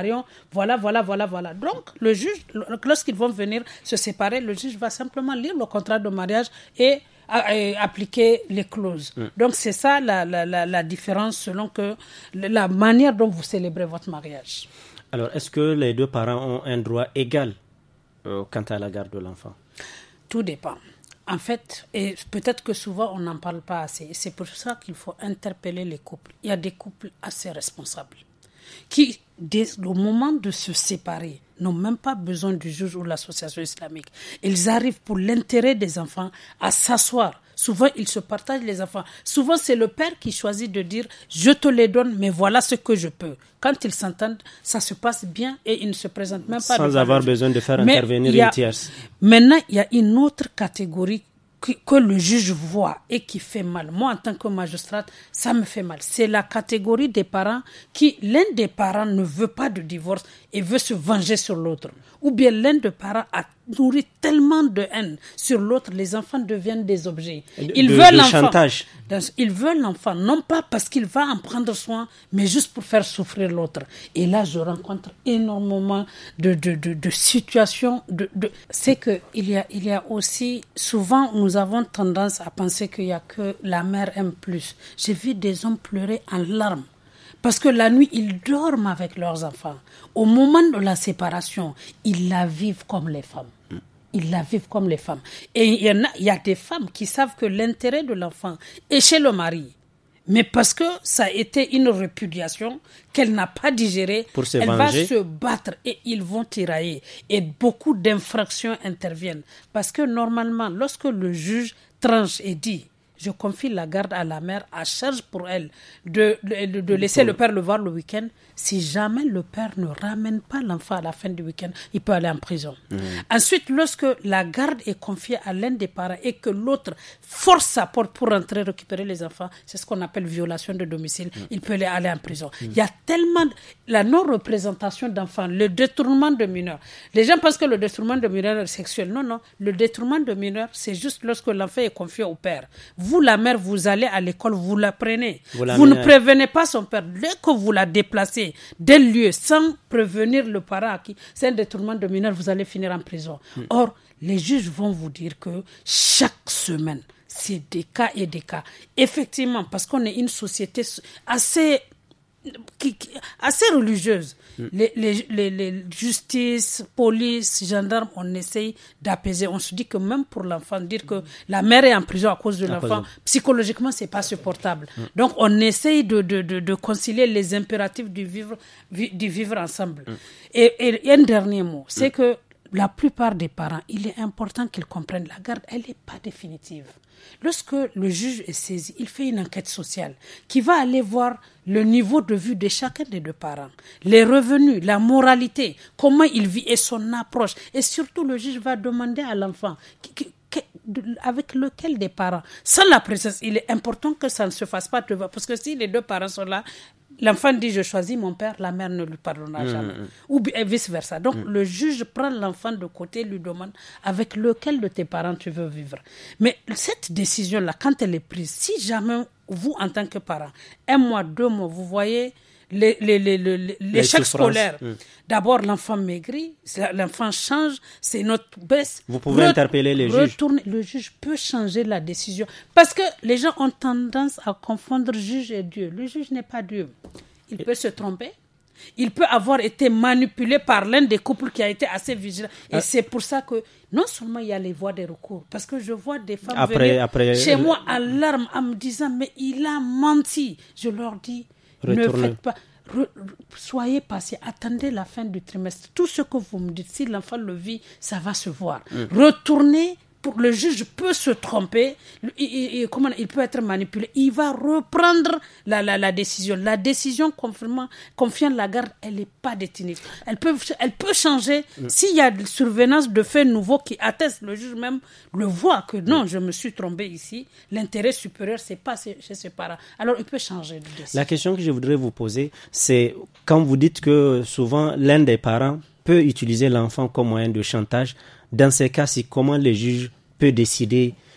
séparons, voilà, voilà, voilà, voilà. Donc, le juge, lorsqu'ils vont venir se séparer, le juge va simplement lire le contrat de mariage et, et appliquer les clauses. Mm. Donc, c'est ça la, la, la, la différence selon que la manière dont vous célébrez votre mariage. Alors, est-ce que les deux parents ont un droit égal euh, quant à la garde de l'enfant? Tout dépend. En fait, et peut-être que souvent on n'en parle pas assez, et c'est pour ça qu'il faut interpeller les couples. Il y a des couples assez responsables qui, dès le moment de se séparer, n'ont même pas besoin du juge ou de l'association islamique. Ils arrivent pour l'intérêt des enfants à s'asseoir. Souvent, ils se partagent les enfants. Souvent, c'est le père qui choisit de dire « je te les donne, mais voilà ce que je peux ». Quand ils s'entendent, ça se passe bien et ils ne se présentent même pas. Sans avoir besoin de faire mais intervenir a, une tierce. Maintenant, il y a une autre catégorie que, que le juge voit et qui fait mal. Moi, en tant que magistrate, ça me fait mal. C'est la catégorie des parents qui, l'un des parents ne veut pas de divorce et veut se venger sur l'autre. Ou bien l'un des parents a nourri tellement de haine sur l'autre, les enfants deviennent des objets. Ils de, veulent de l'enfant. chantage. Ils veulent l'enfant, non pas parce qu'il va en prendre soin, mais juste pour faire souffrir l'autre. Et là, je rencontre énormément de, de, de, de situations. De, de... C'est qu'il y a, il y a aussi, souvent, nous avons tendance à penser qu'il n'y a que la mère aime plus. J'ai vu des hommes pleurer en larmes. Parce que la nuit, ils dorment avec leurs enfants. Au moment de la séparation, ils la vivent comme les femmes. Ils la vivent comme les femmes. Et il y en a, il y a des femmes qui savent que l'intérêt de l'enfant est chez le mari. Mais parce que ça a été une répudiation qu'elle n'a pas digérée, Pour se elle venger. va se battre et ils vont tirailler. Et beaucoup d'infractions interviennent. Parce que normalement, lorsque le juge tranche et dit je confie la garde à la mère, à charge pour elle de, de, de laisser le père le voir le week-end. Si jamais le père ne ramène pas l'enfant à la fin du week-end, il peut aller en prison. Mmh. Ensuite, lorsque la garde est confiée à l'un des parents et que l'autre force sa porte pour rentrer récupérer les enfants, c'est ce qu'on appelle violation de domicile, mmh. il peut aller en prison. Mmh. Il y a tellement... De, la non-représentation d'enfants, le détournement de mineurs. Les gens pensent que le détournement de mineurs est sexuel. Non, non. Le détournement de mineurs, c'est juste lorsque l'enfant est confié au père. Vous, la mère, vous allez à l'école, vous la prenez. Vous, vous ne prévenez pas son père. Dès que vous la déplacez d'un lieu sans prévenir le parent à qui c'est un détournement de mineur, vous allez finir en prison. Mm. Or, les juges vont vous dire que chaque semaine, c'est des cas et des cas. Effectivement, parce qu'on est une société assez... Qui, qui, assez religieuse. Mm. Les, les, les, les justice, police, gendarmes, on essaye d'apaiser. On se dit que même pour l'enfant, dire que la mère est en prison à cause de à l'enfant, psychologiquement, c'est pas supportable. Mm. Donc, on essaye de, de, de, de concilier les impératifs du vivre, du vivre ensemble. Mm. Et, et un dernier mot, c'est mm. que la plupart des parents, il est important qu'ils comprennent la garde, elle n'est pas définitive. Lorsque le juge est saisi, il fait une enquête sociale qui va aller voir le niveau de vue de chacun des deux parents, les revenus, la moralité, comment il vit et son approche. Et surtout, le juge va demander à l'enfant qui, qui, qui, avec lequel des parents. Sans la présence, il est important que ça ne se fasse pas devant. Parce que si les deux parents sont là, l'enfant dit « je choisis mon père », la mère ne lui pardonnera mmh. jamais. Ou vice-versa. Donc, mmh. le juge prend l'enfant de côté, lui demande avec lequel de tes parents tu veux vivre. Mais cette décision-là, quand elle est prise, si jamais vous, en tant que parent, un mois, deux mois, vous voyez les, les, les, les, l'échec scolaire, mmh. d'abord l'enfant maigrit, l'enfant change, c'est notre baisse. Vous pouvez Re- interpeller les retourner, juges. Le juge peut changer la décision. Parce que les gens ont tendance à confondre juge et Dieu. Le juge n'est pas Dieu. Il peut se tromper. Il peut avoir été manipulé par l'un des couples qui a été assez vigilant. Et ah. c'est pour ça que non seulement il y a les voies des recours, parce que je vois des femmes après, venir après, chez le... moi en larmes en me disant mais il a menti. Je leur dis Retourne. Ne faites pas. Re, soyez patient, attendez la fin du trimestre. Tout ce que vous me dites, si l'enfant le vit, ça va se voir. Mm. Retournez. Pour le juge peut se tromper, il, il, comment, il peut être manipulé. Il va reprendre la, la, la décision. La décision confiant, confiant la garde, elle n'est pas définitive. Elle peut, elle peut changer mm. s'il y a une survenance de faits nouveaux qui attestent. Le juge même le voit que non, mm. je me suis trompé ici. L'intérêt supérieur, c'est pas chez ses parents. Alors, il peut changer de décision. La question que je voudrais vous poser, c'est quand vous dites que souvent l'un des parents peut utiliser l'enfant comme moyen de chantage. Dans ces cas, c'est comment le juge peut décider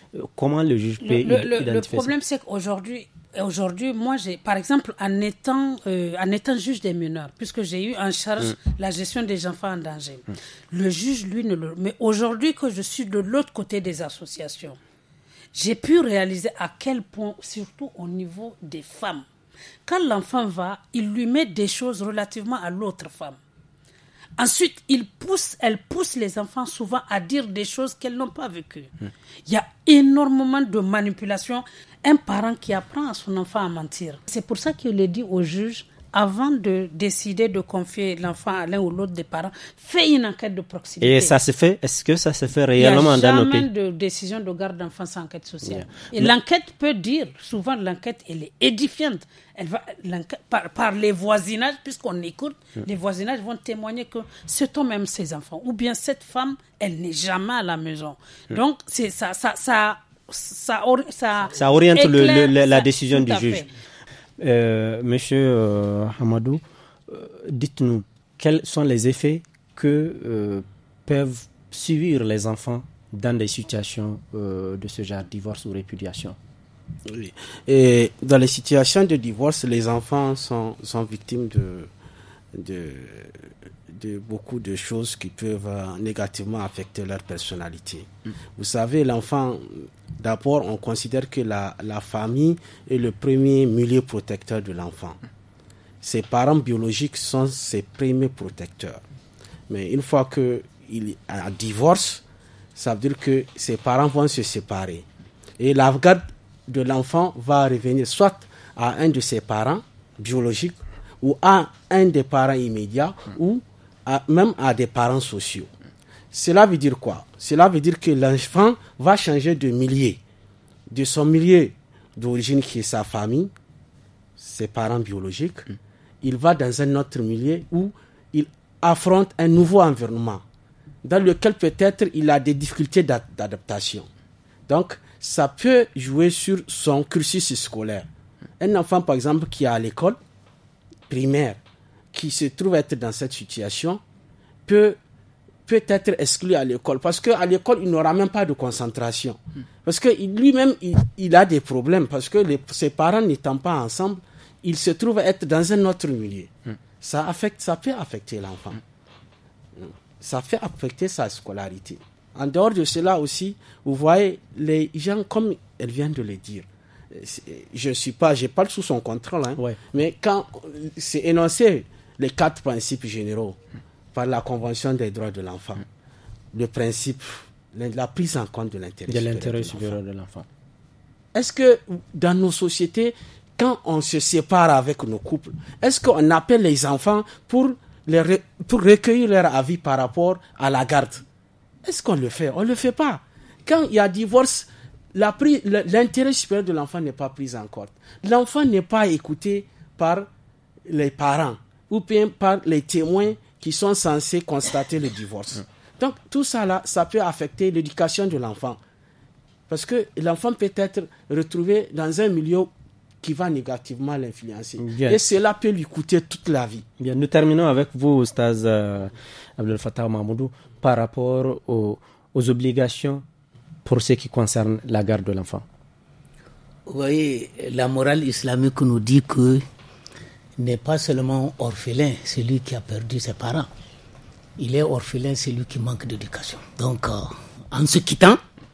comment le juge peut le, le, identifier le problème, ça? c'est qu'aujourd'hui, aujourd'hui, moi, j'ai, par exemple, en étant, euh, en étant juge des mineurs, puisque j'ai eu en charge mmh. la gestion des enfants en danger, mmh. le juge, lui, ne le... Mais aujourd'hui que je suis de l'autre côté des associations, j'ai pu réaliser à quel point, surtout au niveau des femmes, quand l'enfant va, il lui met des choses relativement à l'autre femme. Ensuite, il pousse, elle pousse les enfants souvent à dire des choses qu'elles n'ont pas vécues. Mmh. Il y a énormément de manipulation. Un parent qui apprend à son enfant à mentir. C'est pour ça qu'il est dit au juge, avant de décider de confier l'enfant à l'un ou l'autre des parents, fais une enquête de proximité. Et ça se fait? Est-ce que ça se fait réellement dans nos pays? Il n'y a jamais de décision de garde d'enfant sans enquête sociale. Yeah. Et Mais... l'enquête peut dire, souvent l'enquête, elle est édifiante. Elle va, par, par les voisinages, puisqu'on écoute, mm. les voisinages vont témoigner que cet homme aime ses enfants. Ou bien cette femme, elle n'est jamais à la maison. Mm. Donc, c'est ça, ça, ça, ça, ça, ça oriente éclaire, le, le, la ça, décision du juge. Euh, monsieur euh, Hamadou, euh, dites-nous, quels sont les effets que euh, peuvent subir les enfants dans des situations euh, de ce genre, divorce ou répudiation? Oui. Et dans les situations de divorce, les enfants sont, sont victimes de, de, de beaucoup de choses qui peuvent euh, négativement affecter leur personnalité. Mm. Vous savez, l'enfant, d'abord, on considère que la, la famille est le premier milieu protecteur de l'enfant. Ses parents biologiques sont ses premiers protecteurs. Mais une fois qu'il y a un divorce, ça veut dire que ses parents vont se séparer. Et la garde de l'enfant va revenir soit à un de ses parents biologiques ou à un des parents immédiats ou à, même à des parents sociaux. Cela veut dire quoi? Cela veut dire que l'enfant va changer de milieu, de son milieu d'origine qui est sa famille, ses parents biologiques. Il va dans un autre milieu où il affronte un nouveau environnement dans lequel peut-être il a des difficultés d'adaptation. Donc, ça peut jouer sur son cursus scolaire. Un enfant, par exemple, qui est à l'école primaire, qui se trouve être dans cette situation, peut, peut être exclu à l'école. Parce qu'à l'école, il n'aura même pas de concentration. Parce que lui-même, il, il a des problèmes. Parce que les, ses parents n'étant pas ensemble, il se trouve être dans un autre milieu. Ça, affecte, ça peut affecter l'enfant. Ça fait affecter sa scolarité. En dehors de cela aussi, vous voyez, les gens, comme elle vient de le dire, je ne suis pas, je parle sous son contrôle, hein, ouais. mais quand c'est énoncé les quatre principes généraux par la Convention des droits de l'enfant, le principe, la prise en compte de l'intérêt, de l'intérêt supérieur de l'enfant. Est-ce que dans nos sociétés, quand on se sépare avec nos couples, est-ce qu'on appelle les enfants pour, les re, pour recueillir leur avis par rapport à la garde? Est-ce qu'on le fait? On ne le fait pas. Quand il y a divorce, la prise, l'intérêt supérieur de l'enfant n'est pas pris en compte. L'enfant n'est pas écouté par les parents ou bien par les témoins qui sont censés constater le divorce. Donc, tout ça, là, ça peut affecter l'éducation de l'enfant. Parce que l'enfant peut être retrouvé dans un milieu qui va négativement l'influencer. Bien. Et cela peut lui coûter toute la vie. Bien, nous terminons avec vous, Ustaz euh, Abdel Fattah Mahmoudou, par rapport aux, aux obligations pour ce qui concerne la garde de l'enfant. Vous voyez, la morale islamique nous dit que n'est pas seulement orphelin celui qui a perdu ses parents. Il est orphelin celui qui manque d'éducation. Donc, euh, en se quittant,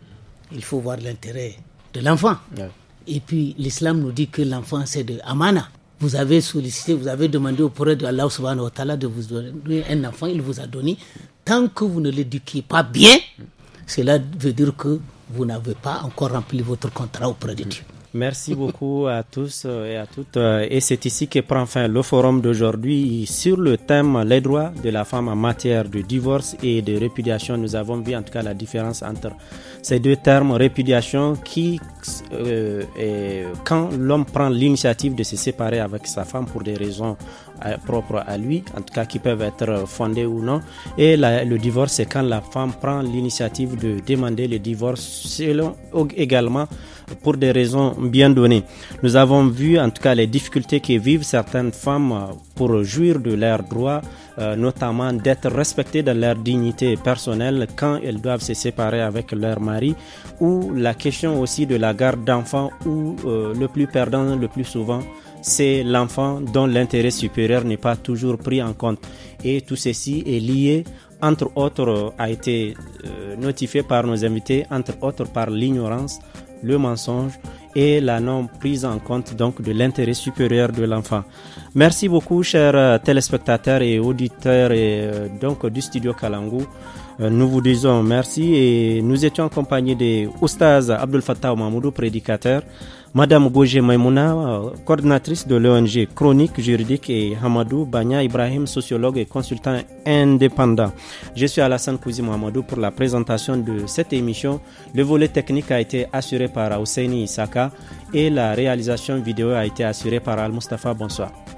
il faut voir l'intérêt de l'enfant. Ouais. Et puis, l'islam nous dit que l'enfant, c'est de amana. Vous avez sollicité, vous avez demandé auprès de Allah subhanahu wa ta'ala de vous donner un enfant, il vous a donné. Tant que vous ne l'éduquez pas bien, cela veut dire que vous n'avez pas encore rempli votre contrat auprès de Dieu. Merci beaucoup à tous et à toutes. Et c'est ici que prend fin le forum d'aujourd'hui sur le thème les droits de la femme en matière de divorce et de répudiation. Nous avons vu en tout cas la différence entre ces deux termes, répudiation, qui euh, est quand l'homme prend l'initiative de se séparer avec sa femme pour des raisons euh, propres à lui, en tout cas qui peuvent être fondées ou non. Et la, le divorce, c'est quand la femme prend l'initiative de demander le divorce, selon également pour des raisons bien données. Nous avons vu en tout cas les difficultés que vivent certaines femmes pour jouir de leurs droits, euh, notamment d'être respectées dans leur dignité personnelle quand elles doivent se séparer avec leur mari. mari, ou la question aussi de la garde d'enfants où euh, le plus perdant le plus souvent c'est l'enfant dont l'intérêt supérieur n'est pas toujours pris en compte. Et tout ceci est lié, entre autres, a été euh, notifié par nos invités, entre autres par l'ignorance, le mensonge et la non prise en compte donc de l'intérêt supérieur de l'enfant. Merci beaucoup, chers téléspectateurs et auditeurs et, euh, donc du studio Kalangu. Euh, nous vous disons merci et nous étions accompagnés de Oustaz Abdel Fattah Mahmoudou, prédicateur, Madame Goje Maimouna, coordinatrice de l'O N G Chronique Juridique, et Hamadou Banya Ibrahim, sociologue et consultant indépendant. Je suis Alassane Kouzi Mohamedou pour la présentation de cette émission. Le volet technique a été assuré par Husseini Isaka et la réalisation vidéo a été assurée par Al-Mustafa. Bonsoir.